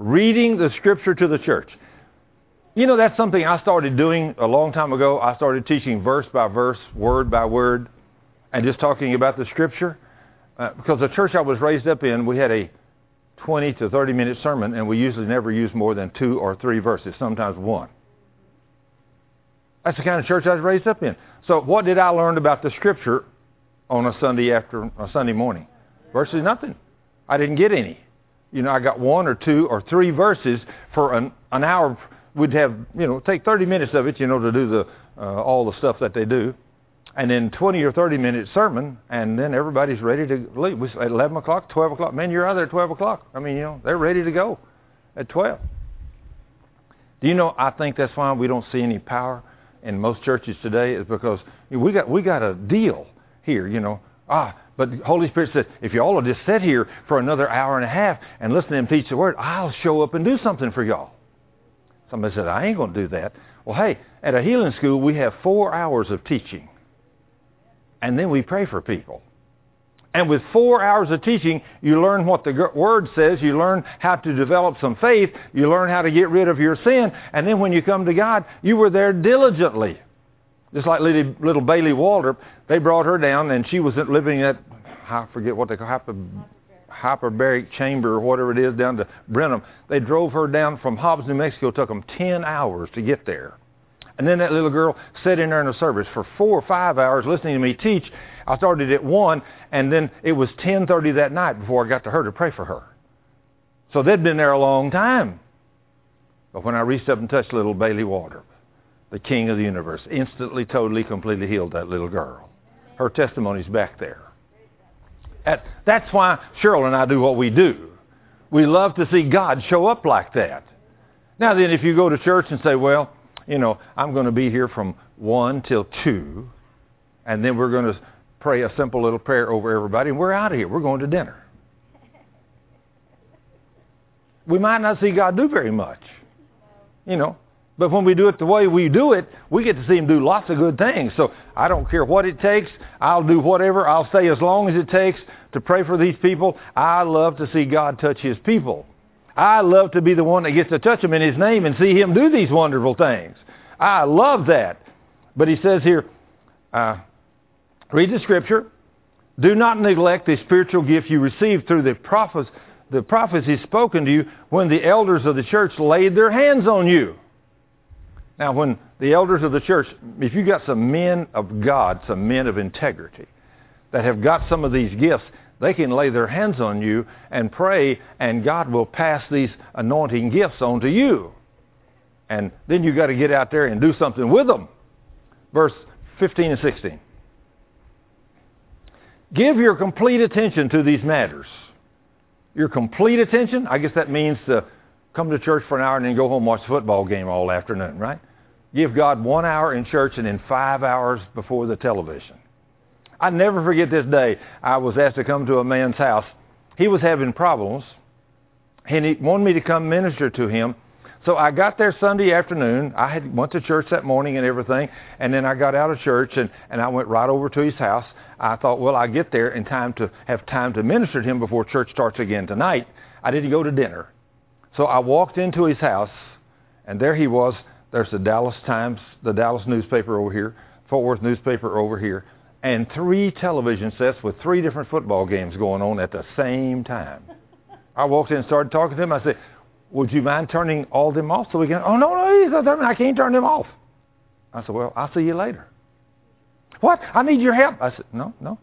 reading the Scripture to the church. You know, that's something I started doing a long time ago. I started teaching verse by verse, word by word, and just talking about the Scripture. Because the church I was raised up in, we had a 20 to 30-minute sermon, and we usually never used more than 2 or 3 verses, sometimes 1. That's the kind of church I was raised up in. So what did I learn about the Scripture on a Sunday morning? Virtually nothing. I didn't get any. You know, I got 1 or 2 or 3 verses for an hour. We'd have, take 30 minutes of it, to do all the stuff that they do. And then 20 or 30-minute sermon, and then everybody's ready to leave. We say 11 o'clock, 12 o'clock. Man, you're out there at 12 o'clock. I mean, they're ready to go at 12. Do you know, I think that's why we don't see any power in most churches today, is because we got a deal here, but the Holy Spirit said, if you all will just sit here for another hour and a half and listen to them teach the Word, I'll show up and do something for y'all. Somebody said, I ain't going to do that. Well, hey, at a healing school, we have 4 hours of teaching. And then we pray for people. And with 4 hours of teaching, you learn what the Word says. You learn how to develop some faith. You learn how to get rid of your sin. And then when you come to God, you were there diligently. Just like little Bailey Waldrop, they brought her down, and she was living at, I forget what they call hyperbaric chamber or whatever it is, down to Brenham. They drove her down from Hobbs, New Mexico. It took them 10 hours to get there. And then that little girl sat in there in the service for 4 or 5 hours listening to me teach. I started at 1, and then it was 10:30 that night before I got to her to pray for her. So they'd been there a long time. But when I reached up and touched little Bailey Waldrop, the king of the universe, instantly, totally, completely healed that little girl. Her testimony's back there. That's why Cheryl and I do what we do. We love to see God show up like that. Now then, if you go to church and say, well, I'm going to be here from 1 till 2, and then we're going to pray a simple little prayer over everybody, and we're out of here. We're going to dinner. We might not see God do very much, But when we do it the way we do it, we get to see Him do lots of good things. So I don't care what it takes. I'll do whatever. I'll stay as long as it takes to pray for these people. I love to see God touch His people. I love to be the one that gets to touch Him in His name and see Him do these wonderful things. I love that. But He says here, read the Scripture. Do not neglect the spiritual gift you received through the prophecy spoken to you when the elders of the church laid their hands on you. Now, when the elders of the church, if you got some men of God, some men of integrity, that have got some of these gifts, they can lay their hands on you and pray, and God will pass these anointing gifts on to you. And then you got to get out there and do something with them. Verse 15 and 16. Give your complete attention to these matters. Your complete attention, I guess that means to come to church for an hour and then go home and watch a football game all afternoon, right? Give God 1 hour in church and then 5 hours before the television. I never forget this day. I was asked to come to a man's house. He was having problems, and he wanted me to come minister to him. So I got there Sunday afternoon. I went to church that morning and everything, and then I got out of church, and I went right over to his house. I thought, well, I'll get there in time to have time to minister to him before church starts again tonight. I didn't go to dinner. So I walked into his house, and there he was. There's the Dallas Times, the Dallas newspaper over here, Fort Worth newspaper over here, and 3 television sets with 3 different football games going on at the same time. I walked in and started talking to him. I said, would you mind turning all them off so we can... Oh, no, I can't turn them off. I said, well, I'll see you later. What? I need your help. I said, no.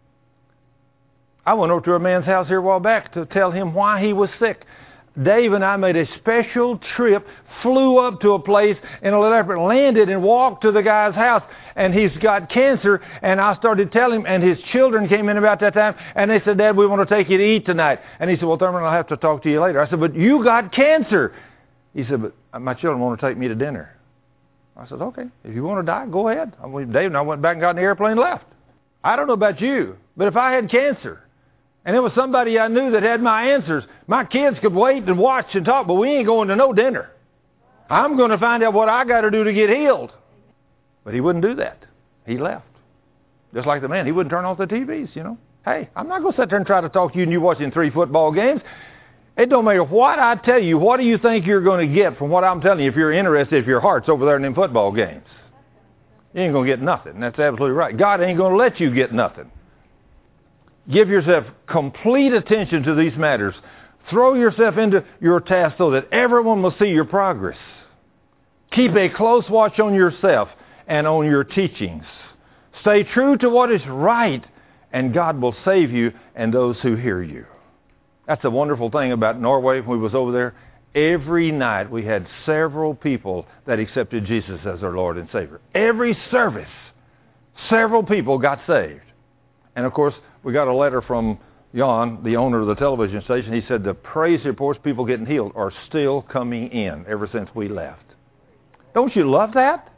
I went over to a man's house here a while back to tell him why he was sick. Dave and I made a special trip, flew up to a place in a little airport, landed and walked to the guy's house, and he's got cancer, and I started telling him, and his children came in about that time, and they said, Dad, we want to take you to eat tonight. And he said, well, Thurman, I'll have to talk to you later. I said, but you got cancer. He said, but my children want to take me to dinner. I said, okay, if you want to die, go ahead. Dave and I went back and got in the airplane and left. I don't know about you, but if I had cancer, and it was somebody I knew that had my answers, my kids could wait and watch and talk, but we ain't going to no dinner. I'm going to find out what I got to do to get healed. But he wouldn't do that. He left. Just like the man, he wouldn't turn off the TVs, Hey, I'm not going to sit there and try to talk to you and you watching 3 football games. It don't matter what I tell you. What do you think you're going to get from what I'm telling you if you're interested, if your heart's over there in them football games? You ain't going to get nothing. That's absolutely right. God ain't going to let you get nothing. Give yourself complete attention to these matters. Throw yourself into your task so that everyone will see your progress. Keep a close watch on yourself and on your teachings. Stay true to what is right, and God will save you and those who hear you. That's a wonderful thing about Norway when we was over there. Every night we had several people that accepted Jesus as their Lord and Savior. Every service, several people got saved. And of course, we got a letter from Jan, the owner of the television station. He said the praise reports, people getting healed, are still coming in ever since we left. Don't you love that?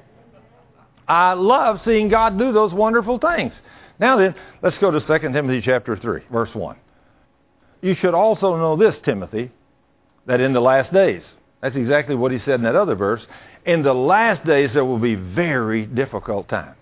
I love seeing God do those wonderful things. Now then, let's go to 2 Timothy chapter 3, verse 1. You should also know this, Timothy, that in the last days, that's exactly what he said in that other verse, in the last days there will be very difficult times.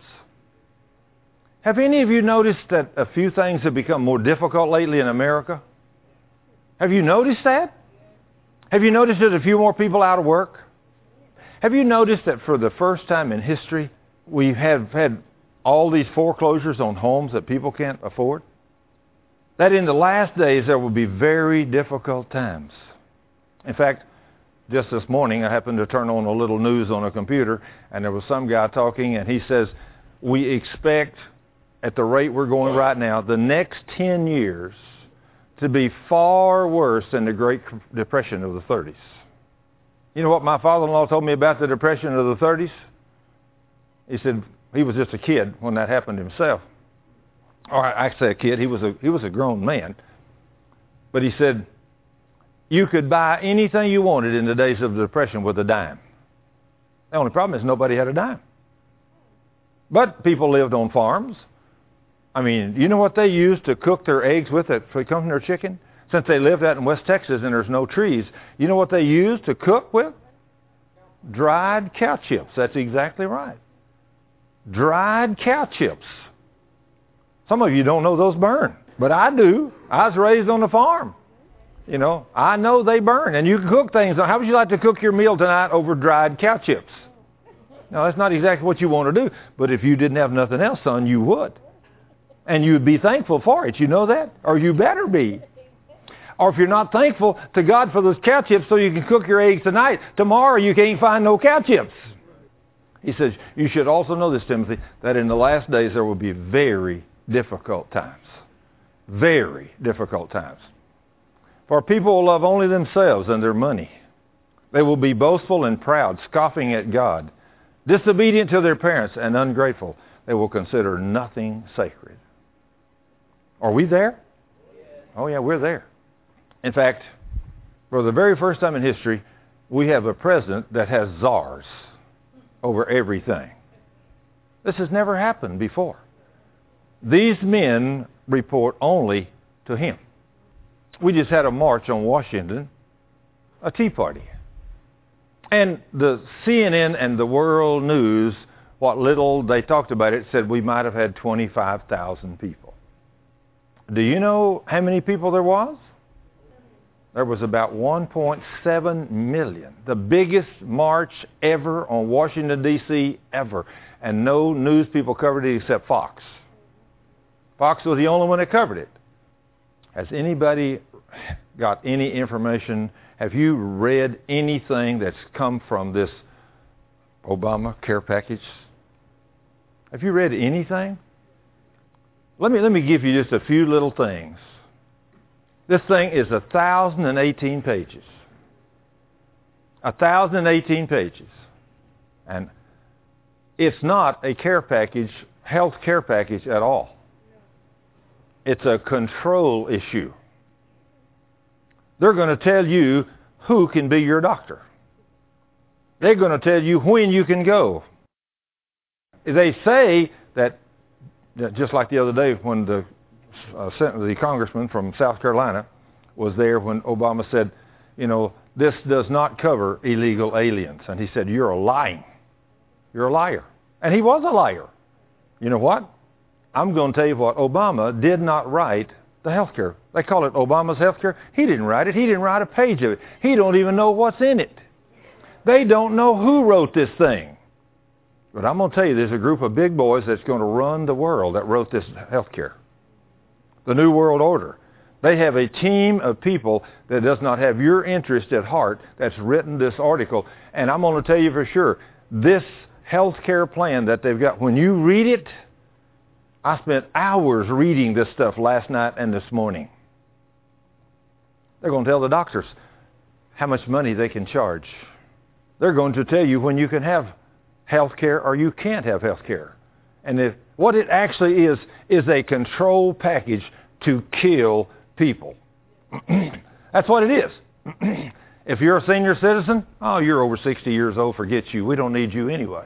Have any of you noticed that a few things have become more difficult lately in America? Have you noticed that? Have you noticed that a few more people out of work? Have you noticed that for the first time in history, we have had all these foreclosures on homes that people can't afford? That in the last days there will be very difficult times. In fact, just this morning I happened to turn on a little news on a computer, and there was some guy talking, and he says, we expect, at the rate we're going right now, the next 10 years to be far worse than the Great Depression of the 30s. You know what my father-in-law told me about the Depression of the 30s? He said he was just a kid when that happened himself. Or I say a kid, he was a grown man. But he said, you could buy anything you wanted in the days of the Depression with a dime. The only problem is nobody had a dime. But people lived on farms. I mean, you know what they used to cook their eggs with that for come from their chicken? Since they lived out in West Texas and there's no trees, you know what they used to cook with? Dried cow chips. That's exactly right. Dried cow chips. Some of you don't know those burn, but I do. I was raised on a farm. You know, I know they burn, and you can cook things. How would you like to cook your meal tonight over dried cow chips? Now, that's not exactly what you want to do, but if you didn't have nothing else, son, you would. And you would be thankful for it. You know that? Or you better be. Or if you're not thankful to God for those cow chips so you can cook your eggs tonight, tomorrow you can't find no cow chips. He says, you should also know this, Timothy, that in the last days there will be very difficult times. Very difficult times. For people will love only themselves and their money. They will be boastful and proud, scoffing at God, disobedient to their parents, and ungrateful. They will consider nothing sacred. Are we there? Oh yeah, we're there. In fact, for the very first time in history, we have a president that has czars over everything. This has never happened before. These men report only to him. We just had a march on Washington, a Tea Party. And the CNN and the World News, what little they talked about it, said we might have had 25,000 people. Do you know how many people there was? There was about 1.7 million. The biggest march ever on Washington, D.C. ever. And no news people covered it except Fox. Fox was the only one that covered it. Has anybody got any information? Have you read anything that's come from this Obama care package? Have you read anything? Let me give you just a few little things. This thing is 1,018 pages. 1,018 pages. And it's not a care package, health care package at all. It's a control issue. They're going to tell you who can be your doctor. They're going to tell you when you can go. They say that, just like the other day when the congressman from South Carolina was there when Obama said, you know, this does not cover illegal aliens. And he said, you're lying. You're a liar. And he was a liar. You know what? I'm going to tell you what Obama did not write The health care. They call it Obama's health care. He didn't write it. He didn't write a page of it. He don't even know what's in it. They don't know who wrote this thing. But I'm going to tell you, there's a group of big boys that's going to run the world that wrote this health care. The New World Order. They have a team of people that does not have your interest at heart that's written this article. And I'm going to tell you for sure, this health care plan that they've got, when you read it, I spent hours reading this stuff last night and this morning. They're going to tell the doctors how much money they can charge. They're going to tell you when you can have health care or you can't have health care. And what it actually is a control package to kill people. That's what it is. If you're a senior citizen, oh, you're over 60 years old, forget you. We don't need you anyway.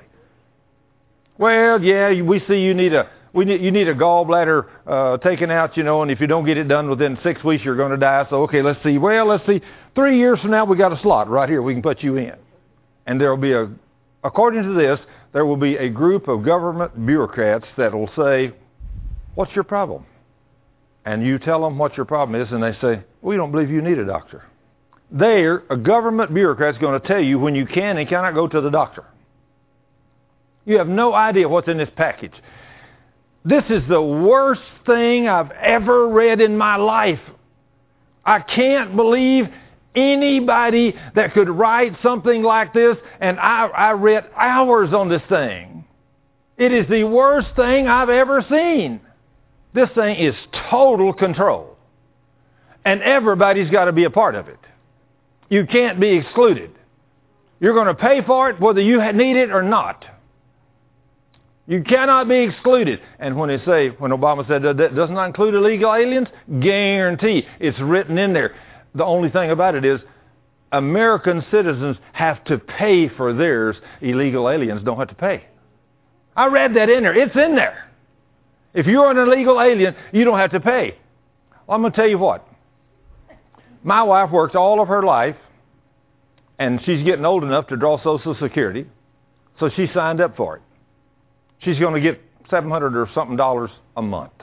Well, yeah, we see you need a gallbladder taken out, and if you don't get it done within 6 weeks, you're going to die. So, okay, let's see. 3 years from now, we got a slot right here. We can put you in. And there will be according to this, there will be a group of government bureaucrats that will say, what's your problem? And you tell them what your problem is, and they say, we don't believe you need a doctor. A government bureaucrat's going to tell you when you can and cannot go to the doctor. You have no idea what's in this package. This is the worst thing I've ever read in my life. I can't believe anybody that could write something like this, and I read hours on this thing. It is the worst thing I've ever seen. This thing is total control. And everybody's got to be a part of it. You can't be excluded. You're going to pay for it whether you need it or not. You cannot be excluded. And when Obama said that does not include illegal aliens, guarantee it's written in there. The only thing about it is American citizens have to pay for theirs. Illegal aliens don't have to pay. I read that in there. It's in there. If you're an illegal alien, you don't have to pay. Well, I'm going to tell you what. My wife worked all of her life, and she's getting old enough to draw Social Security, so she signed up for it. She's going to get $700 or something a month.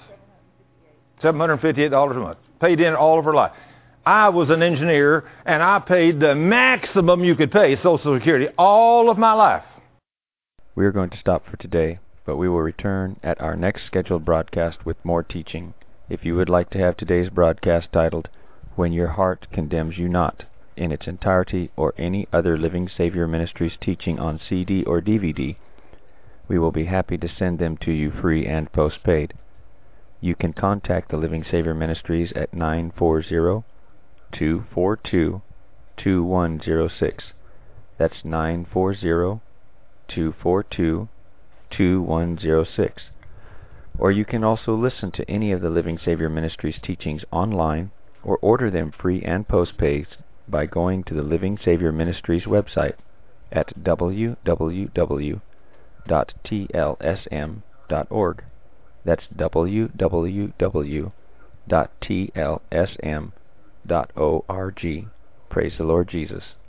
$758 a month. Paid in all of her life. I was an engineer, and I paid the maximum you could pay Social Security all of my life. We are going to stop for today, but we will return at our next scheduled broadcast with more teaching. If you would like to have today's broadcast titled, When Your Heart Condemns You Not, in its entirety, or any other Living Savior Ministries teaching on CD or DVD, we will be happy to send them to you free and postpaid. You can contact the Living Savior Ministries at 940-242-2106. That's 940-242-2106. Or you can also listen to any of the Living Savior Ministries teachings online or order them free and postpaid by going to the Living Savior Ministries website at www.tlsm.org. That's www.tlsm.org. Praise the Lord Jesus.